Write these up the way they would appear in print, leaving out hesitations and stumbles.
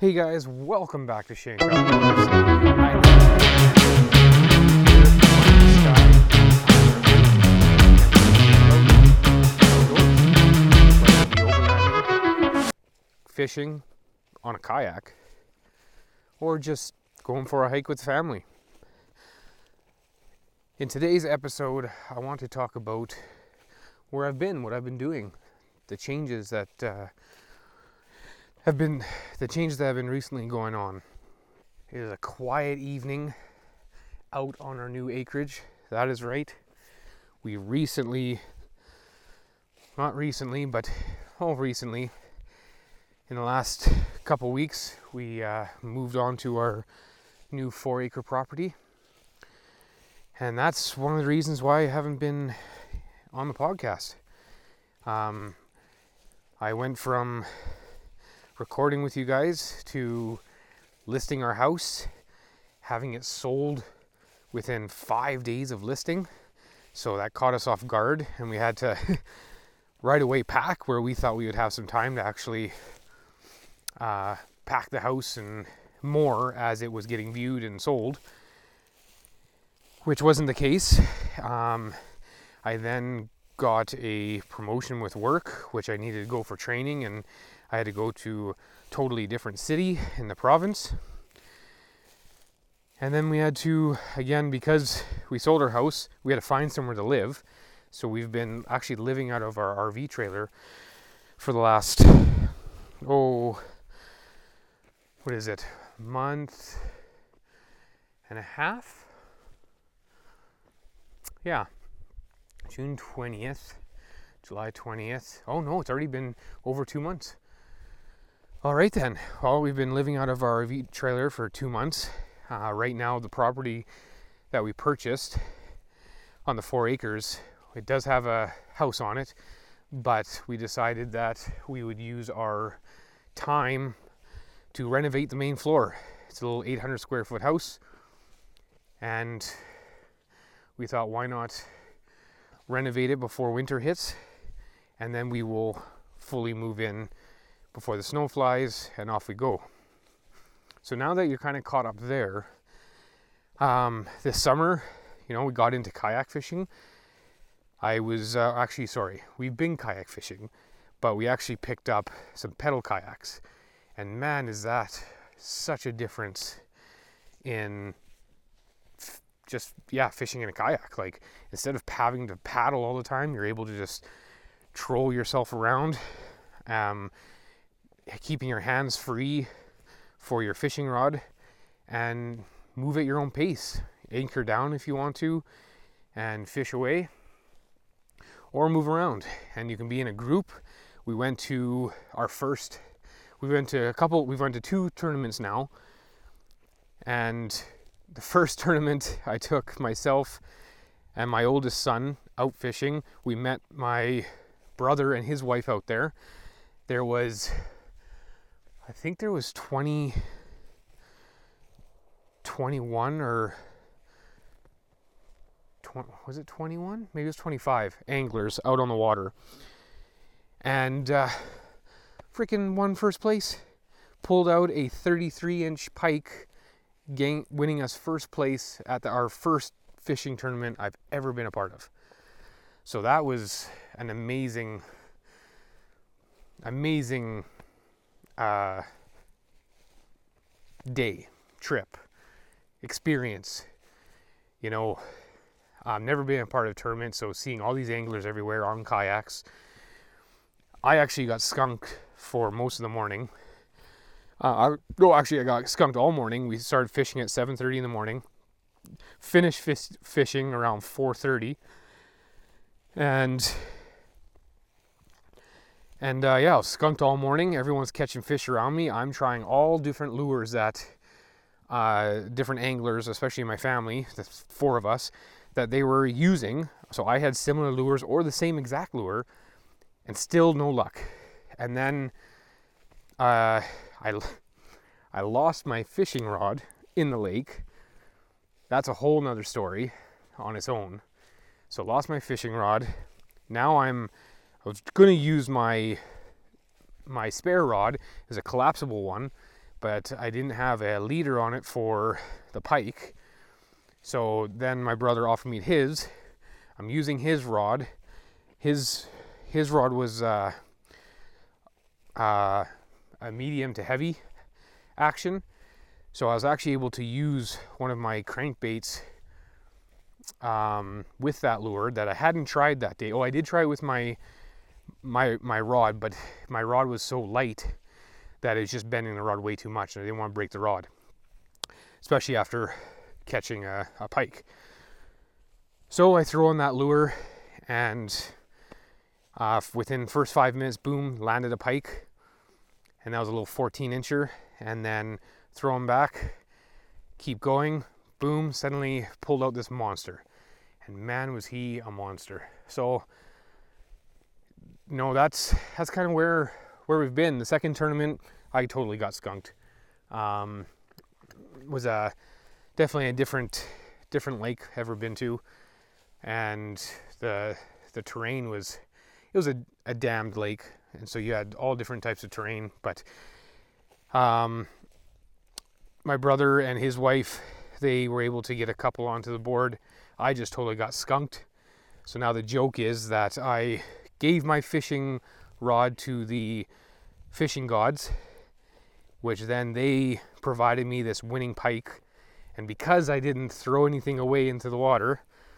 Hey guys, welcome back to Shane Outdoors. Fishing on a kayak or just going for a hike with family. In today's episode, I want to talk about where I've been, what I've been doing, the changes that have been recently going on. It is a quiet evening out on our new acreage. That is right. We recently, in the last couple weeks, we moved on to our new 4-acre property. And that's one of the reasons why I haven't been on the podcast. I went from recording with you guys to listing our house, having it sold within 5 days of listing. So that caught us off guard, and we had to right away pack where we thought we would have some time to actually pack the house and more as it was getting viewed and sold, which wasn't the case. I then got a promotion with work, which I needed to go for training, and I had to go to a totally different city in the province. And then we had to, again, because we sold our house, we had to find somewhere to live. So we've been actually living out of our RV trailer for the last, month and a half? Yeah, June 20th, July 20th. Oh no, it's already been over 2 months. All right then. Well, we've been living out of our RV trailer for 2 months. Right now, the property that we purchased on the 4 acres, it does have a house on it, but we decided that we would use our time to renovate the main floor. It's a little 800 square foot house, and we thought, why not renovate it before winter hits, and then we will fully move in before the snow flies, and off we go. So now that you're kind of caught up there, this summer, we got into kayak fishing. We've been kayak fishing, but we actually picked up some pedal kayaks, and man, is that such a difference in fishing in a kayak. Like, instead of having to paddle all the time, you're able to just troll yourself around, keeping your hands free for your fishing rod, and move at your own pace. Anchor down if you want to and fish away, or move around. And you can be in a group. We went to 2 tournaments now, and the first tournament I took myself and my oldest son out fishing. We met my brother and his wife out there. There was 21 or was it 21? Maybe it was 25 anglers out on the water, and freaking won first place. Pulled out a 33-inch pike, winning us first place at our first fishing tournament I've ever been a part of. So that was an amazing day, trip, experience. I've never been a part of a tournament, so seeing all these anglers everywhere on kayaks. I actually got skunked for most of the morning. I got skunked all morning. We started fishing at 7:30 in the morning. Finished fishing around 4:30. I was skunked all morning. Everyone's catching fish around me. I'm trying all different lures that different anglers, especially my family, the 4 of us, that they were using. So I had similar lures or the same exact lure, and still no luck. And then I lost my fishing rod in the lake. That's a whole nother story on its own. So lost my fishing rod. Now I was going to use my spare rod as a collapsible one, but I didn't have a leader on it for the pike. So then my brother offered me his. I'm using his rod. His rod was a medium to heavy action. So I was actually able to use one of my crankbaits with that lure that I hadn't tried that day. Oh, I did try it with my rod, but my rod was so light that it's just bending the rod way too much, and I didn't want to break the rod, especially after catching a pike. So I throw on that lure, and within the first 5 minutes, boom, landed a pike, and that was a little 14-incher, and then throw him back, keep going, boom, suddenly pulled out this monster, and man, was he a monster. So that's kind of where we've been. The second tournament, I totally got skunked. Was definitely a different lake I've ever been to, and the terrain was a dammed lake, and so you had all different types of terrain. But my brother and his wife, they were able to get a couple onto the board. I just totally got skunked. So now the joke is that I gave my fishing rod to the fishing gods, which then they provided me this winning pike. And because I didn't throw anything away into the water,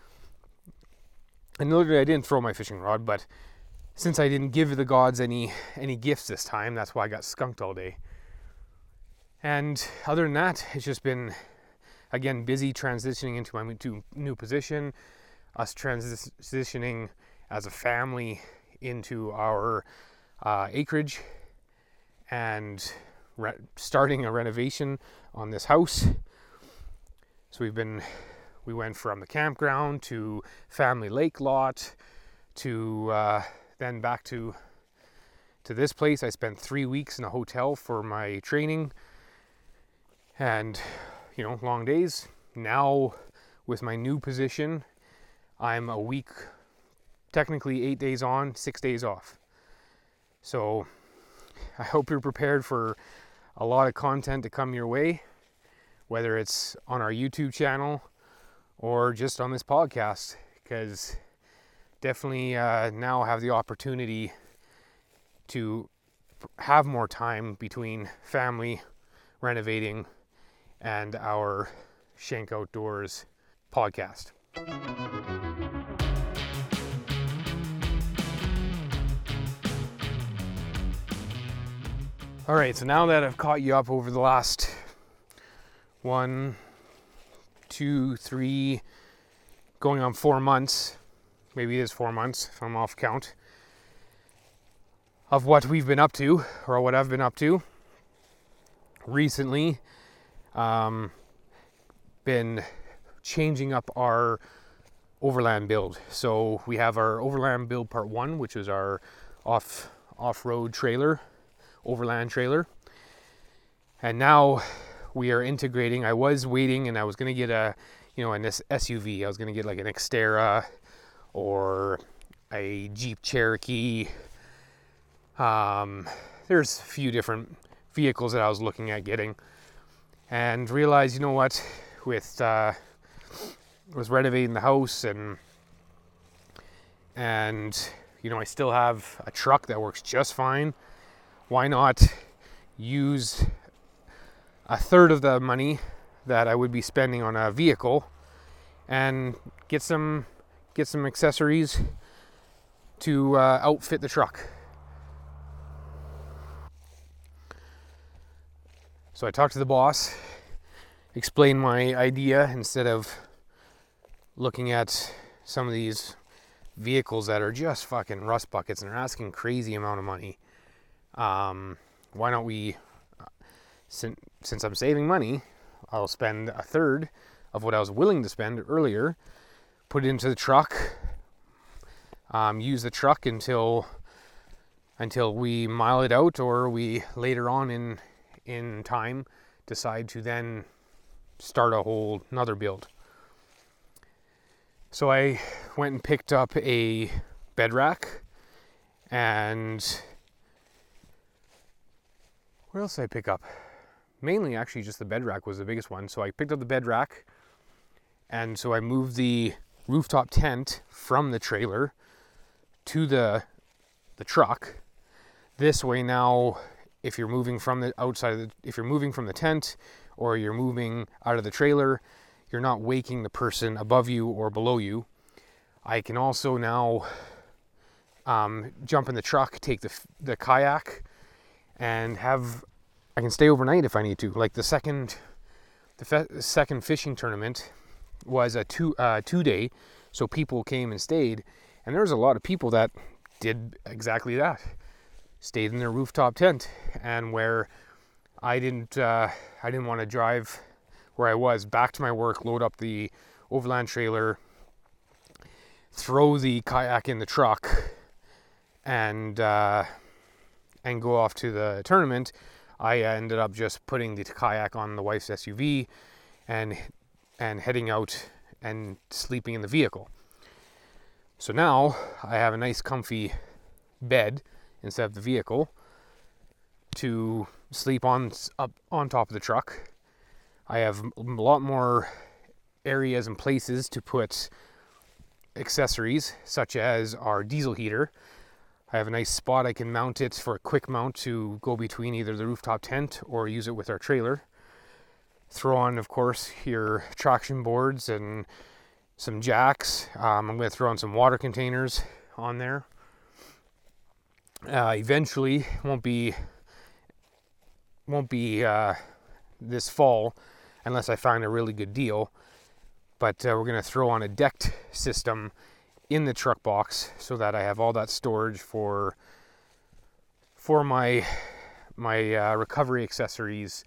and literally I didn't throw my fishing rod, but since I didn't give the gods any gifts this time, that's why I got skunked all day. And other than that, it's just been, again, busy transitioning into my new position, us transitioning as a family into our acreage, and starting a renovation on this house. So we went from the campground to family lake lot to then back to this place. I spent 3 weeks in a hotel for my training, and long days. Now with my new position, I'm a week, technically 8 days on, 6 days off. So I hope you're prepared for a lot of content to come your way, whether it's on our YouTube channel or just on this podcast, because definitely now have the opportunity to have more time between family, renovating, and our Shank Outdoors podcast. All right, so now that I've caught you up over the last 1, 2, 3, going on 4 months, maybe it is 4 months if I'm off count, of what we've been up to, or what I've been up to recently, been changing up our overland build. So we have our overland build part 1, which is our off-road trailer, overland trailer, and now we are integrating. I was waiting, and I was going to get an SUV. I was going to get like an Xterra or a Jeep Cherokee. There's a few different vehicles that I was looking at getting, and realized, with was renovating the house, and I still have a truck that works just fine. Why not use a third of the money that I would be spending on a vehicle and get some accessories to outfit the truck? So I talked to the boss, explained my idea, instead of looking at some of these vehicles that are just fucking rust buckets and are asking crazy amount of money. Why don't we, since I'm saving money, I'll spend a third of what I was willing to spend earlier, put it into the truck, use the truck until we mile it out, or we later on in time decide to then start a whole another build. So I went and picked up a bed rack, and what else did I pick up? mainly actually just the bed rack was the biggest one. So I picked up the bed rack, and so I moved the rooftop tent from the trailer to the truck. This way now, if you're moving from the outside, if you're moving from the tent or you're moving out of the trailer, you're not waking the person above you or below you. I can also now jump in the truck, take the kayak, and I can stay overnight if I need to. Like the second fishing tournament was a two-day, so people came and stayed, and there was a lot of people that did exactly that, stayed in their rooftop tent. And where I didn't want to drive where I was back to my work, load up the overland trailer, throw the kayak in the truck, and go off to the tournament, I ended up just putting the kayak on the wife's SUV and heading out and sleeping in the vehicle. So now I have a nice comfy bed instead of the vehicle to sleep up on top of the truck. I have a lot more areas and places to put accessories, such as our diesel heater. I have a nice spot I can mount it for a quick mount to go between either the rooftop tent or use it with our trailer. Throw on, of course, your traction boards and some jacks. I'm going to throw on some water containers on there. Eventually, won't be this fall unless I find a really good deal. But we're going to throw on a decked system in the truck box so that I have all that storage for my recovery accessories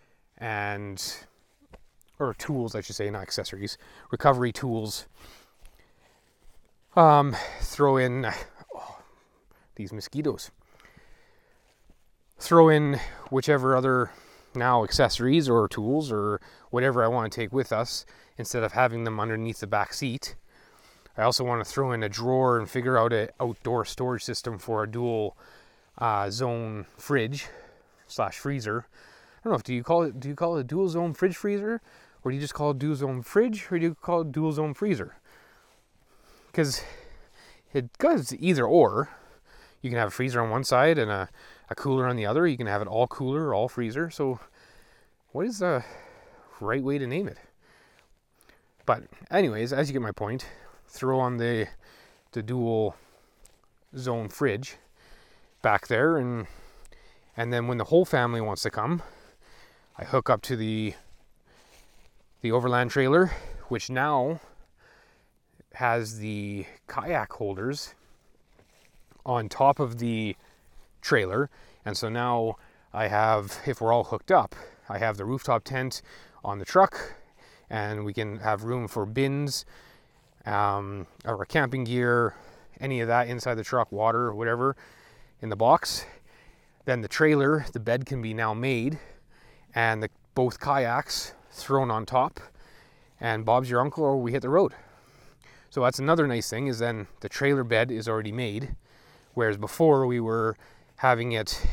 or tools, I should say, not accessories, recovery tools. Throw in these mosquitoes. Throw in whichever other now accessories or tools or whatever I want to take with us instead of having them underneath the back seat. I also want to throw in a drawer and figure out an outdoor storage system for a dual zone fridge / freezer. I don't know, do you call it a dual zone fridge freezer, or do you just call it dual zone fridge, or do you call it dual zone freezer? Because it goes either or. You can have a freezer on one side and a cooler on the other. You can have it all cooler or all freezer. So what is the right way to name it? But anyways, as you get my point, throw on the dual zone fridge back there, and then when the whole family wants to come, I hook up to the overland trailer, which now has the kayak holders on top of the trailer. And so now I have, if we're all hooked up, I have the rooftop tent on the truck, and we can have room for bins, or camping gear, any of that inside the truck, water, whatever, in the box. Then the trailer, the bed can be now made, and both kayaks thrown on top, and Bob's your uncle, or we hit the road. So that's another nice thing, is then the trailer bed is already made, whereas before we were having it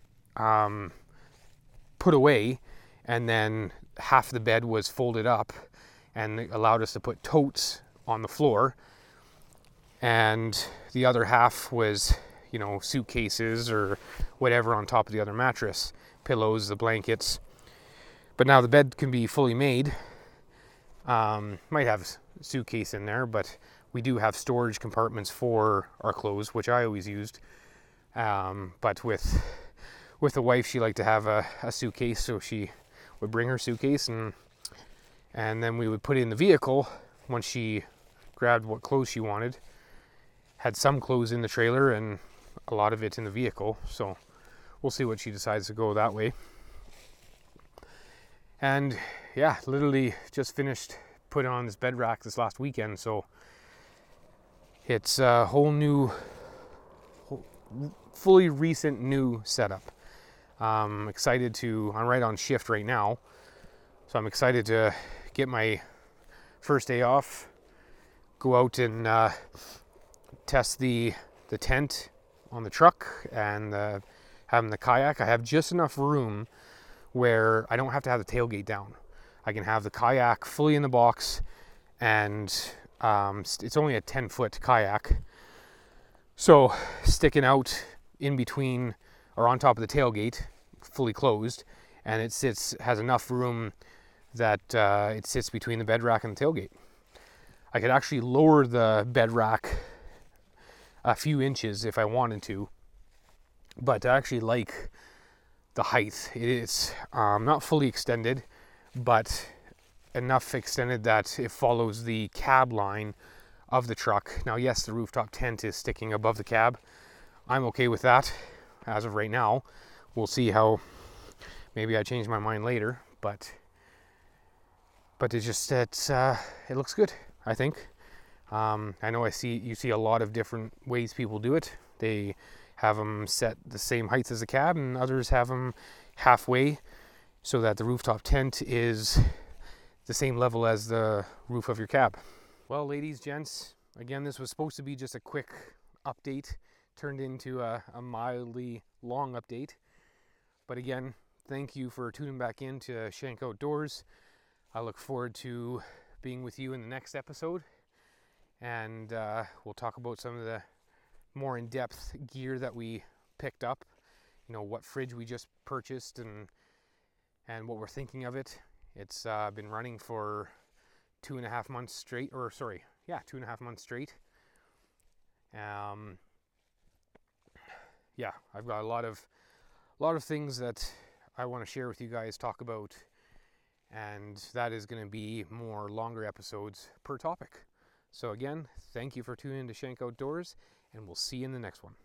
put away, and then half the bed was folded up and allowed us to put totes on the floor, and the other half was, suitcases or whatever on top of the other mattress, pillows, the blankets. But now the bed can be fully made. Might have a suitcase in there, but we do have storage compartments for our clothes, which I always used. But with the wife, she liked to have a suitcase, so she would bring her suitcase, and then we would put it in the vehicle once she grabbed what clothes she wanted. Had some clothes in the trailer and a lot of it in the vehicle, so we'll see what she decides to go that way. And yeah, literally just finished putting on this bed rack this last weekend, so it's a fully recent new setup. I'm right on shift right now, so I'm excited to get my first day off, go out and test the tent on the truck and having the kayak. I have just enough room where I don't have to have the tailgate down. I can have the kayak fully in the box, and it's only a 10-foot kayak. So sticking out in between or on top of the tailgate, fully closed, and it has enough room that it sits between the bed rack and the tailgate. I could actually lower the bed rack a few inches if I wanted to, but I actually like the height. It is not fully extended, but enough extended that it follows the cab line of the truck. Now, yes, the rooftop tent is sticking above the cab. I'm okay with that as of right now. We'll see how, maybe I change my mind later, but it looks good, I think. I know you see a lot of different ways people do it. They have them set the same height as the cab, and others have them halfway so that the rooftop tent is the same level as the roof of your cab. Well, ladies, gents, again, this was supposed to be just a quick update, turned into a mildly long update. But again, thank you for tuning back in to Shank Outdoors. I look forward to being with you in the next episode, and we'll talk about some of the more in-depth gear that we picked up. You know, what fridge we just purchased and what we're thinking of it. It's been running for 2.5 months straight, 2.5 months straight. Yeah, I've got a lot of things that I want to share with you guys, talk about, and that is going to be more longer episodes per topic. So again, thank you for tuning in to Shank Outdoors, and we'll see you in the next one.